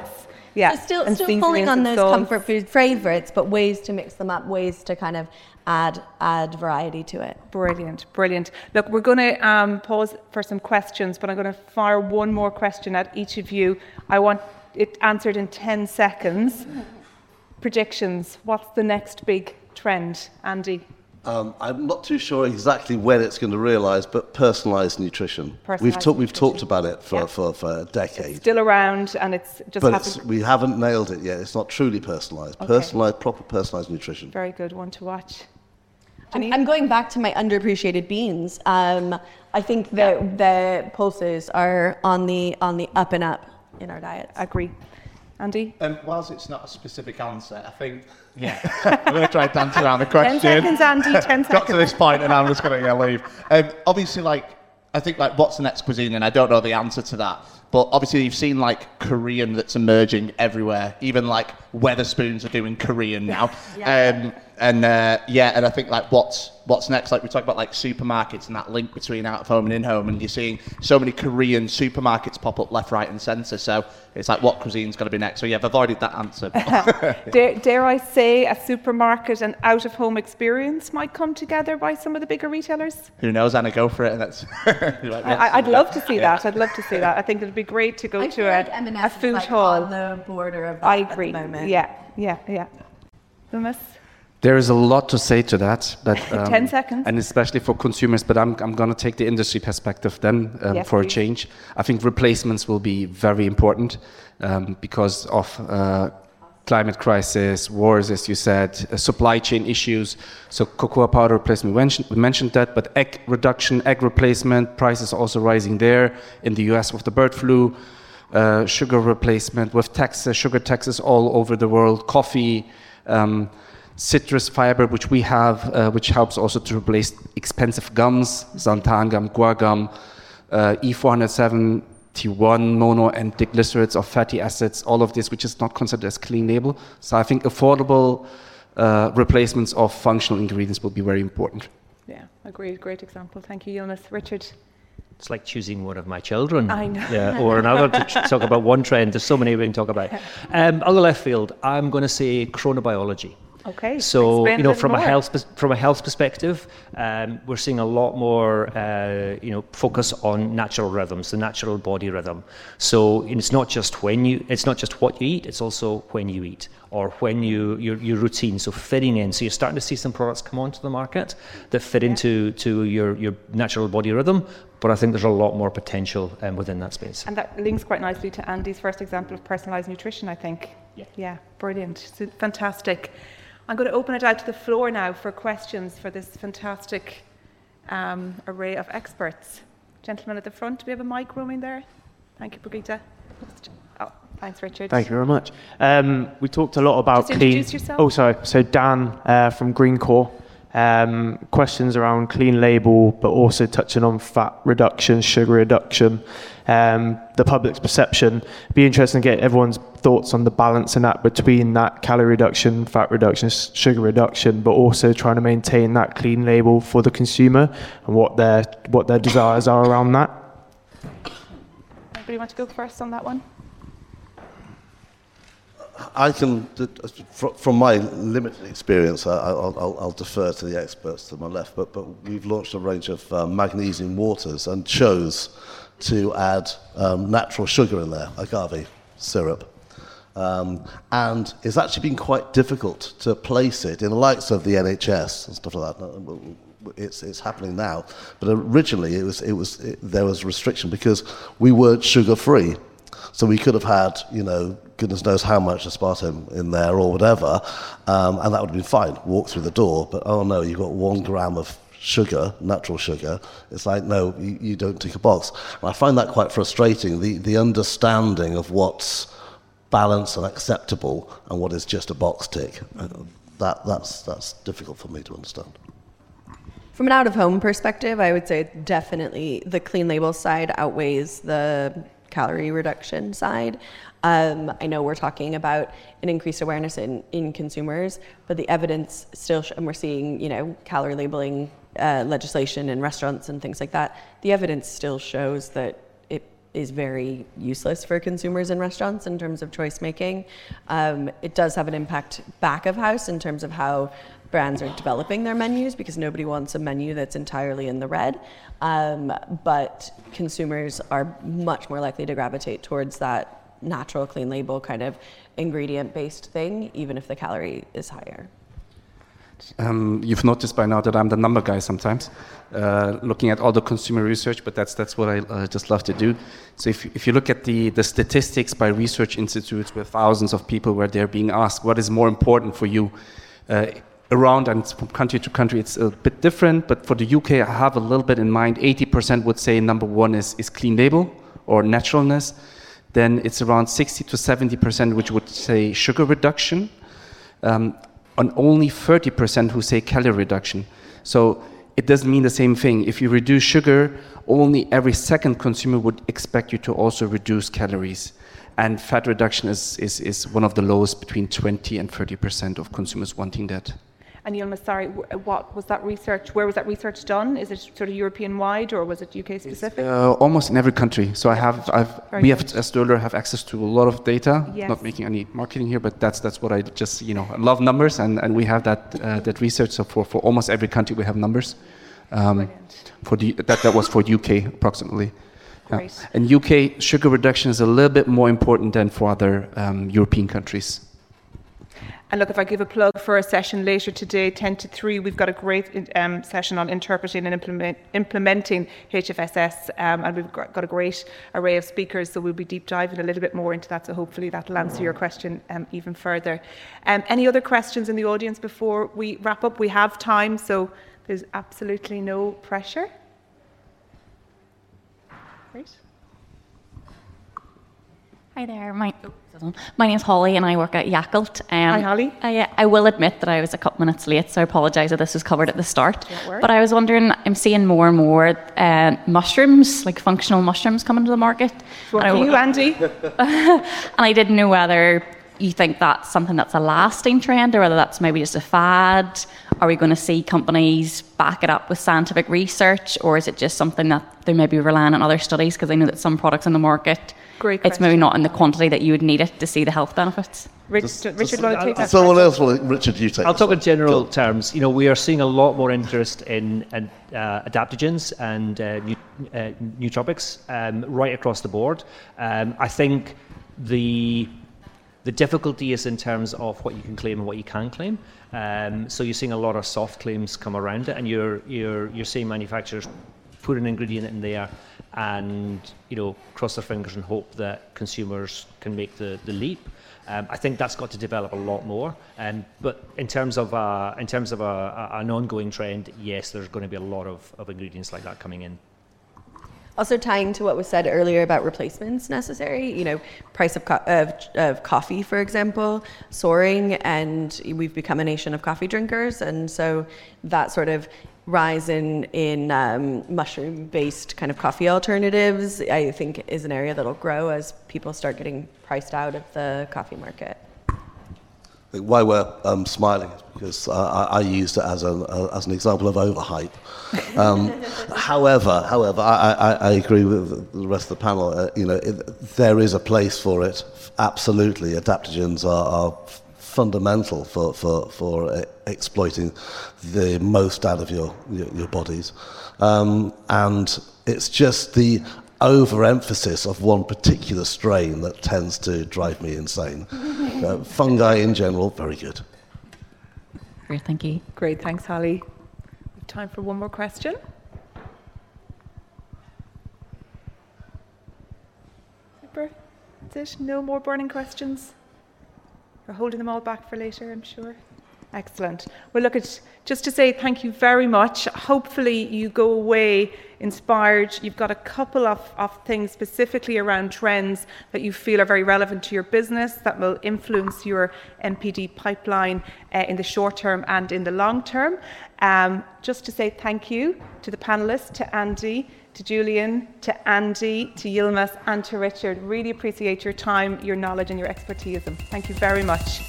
So still pulling on those comfort food favorites, but ways to mix them up, ways to kind of add variety to it. Brilliant. Look, we're going to pause for some questions, but I'm going to fire one more question at each of you. I want it answered in 10 seconds. Predictions. What's the next big trend, Andy? I'm not too sure exactly when it's going to realise, but personalised nutrition. We've talked about it for a decade. It's still around, and it's just we haven't nailed it yet. It's not truly personalised. Okay. Proper personalised nutrition. Very good one to watch. I'm going back to my underappreciated beans. I think the pulses are on the up and up in our diets. Agree. Andy? Whilst it's not a specific answer, I think, I'm going to try to dance around the question. 10 seconds, Andy, 10 seconds. Got to this point and I'm just going to leave. Obviously, I think, what's the next cuisine? And I don't know the answer to that. But obviously, you've seen, Korean that's emerging everywhere. Even, Wetherspoons are doing Korean now. And I think, what's next? We talk about, supermarkets and that link between out-of-home and in-home. And you're seeing so many Korean supermarkets pop up left, right, and centre. So it's what cuisine's going to be next? So, I've avoided that answer. Dare I say a supermarket and out-of-home experience might come together by some of the bigger retailers? Who knows, Anna? Go for it. And that's I'd love to see that. I'd love to see that. I think it'd be great to go to a food hall. On the border of that I agree. At the moment. Yeah. Loomis? There is a lot to say to that. 10 seconds. And especially for consumers, but I'm going to take the industry perspective then for a change. I think replacements will be very important because of climate crisis, wars, as you said, supply chain issues. So cocoa powder replacement, we mentioned that, but egg reduction, egg replacement, prices also rising there in the US with the bird flu, sugar replacement with taxes, sugar taxes all over the world, coffee, citrus fiber, which we have, which helps also to replace expensive gums, xanthan gum, guar gum, E471 mono and diglycerides of fatty acids, all of this, which is not considered as clean label. So I think affordable replacements of functional ingredients will be very important. Yeah, agreed. Great example. Thank you, Jonas. Richard? It's like choosing one of my children. I know. Yeah, or another to talk about one trend. There's so many we can talk about. I'll go left field. I'm going to say chronobiology. Okay. So from a health perspective, we're seeing a lot more focus on natural rhythms, the natural body rhythm. So it's not just what you eat, it's also when you eat or when your routine. So fitting in. So you're starting to see some products come onto the market that fit into your natural body rhythm. But I think there's a lot more potential within that space. And that links quite nicely to Andy's first example of personalised nutrition, I think. Yeah, brilliant. So fantastic. I'm going to open it out to the floor now for questions for this fantastic array of experts. Gentleman at the front, do we have a mic roaming there? Thank you, Brigitte. Oh, thanks, Richard. Thank you very much. We talked a lot about Just clean. Introduce yourself. Oh, sorry. So Dan from Greencore. Questions around clean label, but also touching on fat reduction, sugar reduction, the public's perception. Be interesting to get everyone's thoughts on the balance in that between that calorie reduction, fat reduction, sugar reduction, but also trying to maintain that clean label for the consumer and what their desires are around that. Anybody want to go first on that one? I can, from my limited experience, I'll defer to the experts to my left, but we've launched a range of magnesium waters and chose to add natural sugar in there, agave syrup. And it's actually been quite difficult to place it in the likes of the NHS and stuff like that. It's happening now, but originally there was restriction because we weren't sugar-free. So we could have had, goodness knows how much aspartame in there or whatever, and that would have been fine, walk through the door. But oh no, you've got 1 gram of sugar, natural sugar. It's like, no, you don't tick a box. And I find that quite frustrating, the understanding of what's balanced and acceptable and what is just a box tick. That's difficult for me to understand. From an out-of-home perspective, I would say definitely the clean label side outweighs the calorie reduction side. I know we're talking about an increased awareness in consumers, but the evidence still, and we're seeing, calorie labeling legislation in restaurants and things like that. The evidence still shows that it is very useless for consumers in restaurants in terms of choice making. It does have an impact back of house in terms of how brands are developing their menus, because nobody wants a menu that's entirely in the red. But consumers are much more likely to gravitate towards that natural, clean label kind of ingredient-based thing, even if the calorie is higher. You've noticed by now that I'm the number guy sometimes, looking at all the consumer research, but that's what I just love to do. So if you look at the statistics by research institutes with thousands of people where they're being asked what is more important for you, around, and from country to country it's a bit different, but for the UK I have a little bit in mind. 80% would say number 1 is clean label or naturalness. Then it's around 60 to 70% which would say sugar reduction, and only 30% who say calorie reduction. So it doesn't mean the same thing. If you reduce sugar, only every second consumer would expect you to also reduce calories. And fat reduction is one of the lowest, between 20 and 30% of consumers wanting that. And Yilmaz, sorry, what was that research? Where was that research done? Is it sort of European-wide or was it UK specific? Almost in every country. So we have as Döhler have access to a lot of data. Yes. Not making any marketing here, but that's what I just I love numbers, and we have that research. So for almost every country we have numbers. That was for UK approximately. Great. In UK, sugar reduction is a little bit more important than for other European countries. And look, if I give a plug for a session later today, 10 to 3, we've got a great session on interpreting and implementing HFSS, and we've got a great array of speakers, so we'll be deep diving a little bit more into that, so hopefully that will answer your question even further. Any other questions in the audience before we wrap up? We have time, so there's absolutely no pressure. Great. Hi there, my name's Holly and I work at Yakult. Hi Holly. I will admit that I was a couple minutes late, so I apologise that this was covered at the start. But I was wondering, I'm seeing more and more mushrooms, like functional mushrooms, coming to the market. For you, Andy. And I didn't know whether you think that's something that's a lasting trend or whether that's maybe just a fad. Are we going to see companies back it up with scientific research, or is it just something that they may be relying on other studies? Because I know that some products in the market, it's maybe not in the quantity that you would need it to see the health benefits. Richard, want to take that? Someone else will. Richard, you take. I'll talk in general terms. We are seeing a lot more interest in adaptogens and nootropics right across the board. I think the difficulty is in terms of what you can claim and what you can't claim. So you're seeing a lot of soft claims come around it, and you're seeing manufacturers put an ingredient in there and cross their fingers and hope that consumers can make the leap. I think that's got to develop a lot more. But in terms of an ongoing trend, yes, there's going to be a lot of ingredients like that coming in. Also tying to what was said earlier about replacements necessary, price of coffee, for example, soaring, and we've become a nation of coffee drinkers, and so that sort of rise in mushroom-based kind of coffee alternatives, I think, is an area that'll grow as people start getting priced out of the coffee market. Why we're smiling is because I used it as an example of overhype. However, I agree with the rest of the panel. There is a place for it. Absolutely, adaptogens are fundamental for exploiting the most out of your bodies, and it's just the overemphasis of one particular strain that tends to drive me insane. Fungi in general, very good. Great, thank you. Great, thanks, Holly. We have time for one more question. Super. That's it. No more burning questions. We're holding them all back for later, I'm sure. Excellent. Well, look, just to say thank you very much. Hopefully you go away inspired. You've got a couple of things specifically around trends that you feel are very relevant to your business that will influence your NPD pipeline in the short term and in the long term. Just to say thank you to the panellists, to Andy, to Julian, to Andy, to Yilmaz and to Richard. Really appreciate your time, your knowledge and your expertise. Thank you very much.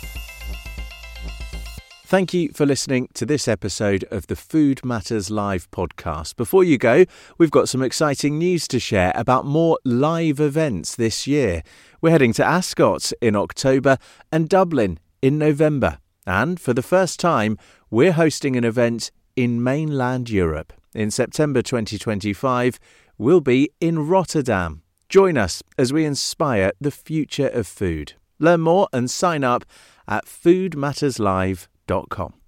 Thank you for listening to this episode of the Food Matters Live podcast. Before you go, we've got some exciting news to share about more live events this year. We're heading to Ascot in October and Dublin in November. And for the first time, we're hosting an event in mainland Europe. In September 2025, we'll be in Rotterdam. Join us as we inspire the future of food. Learn more and sign up at foodmatterslive.com.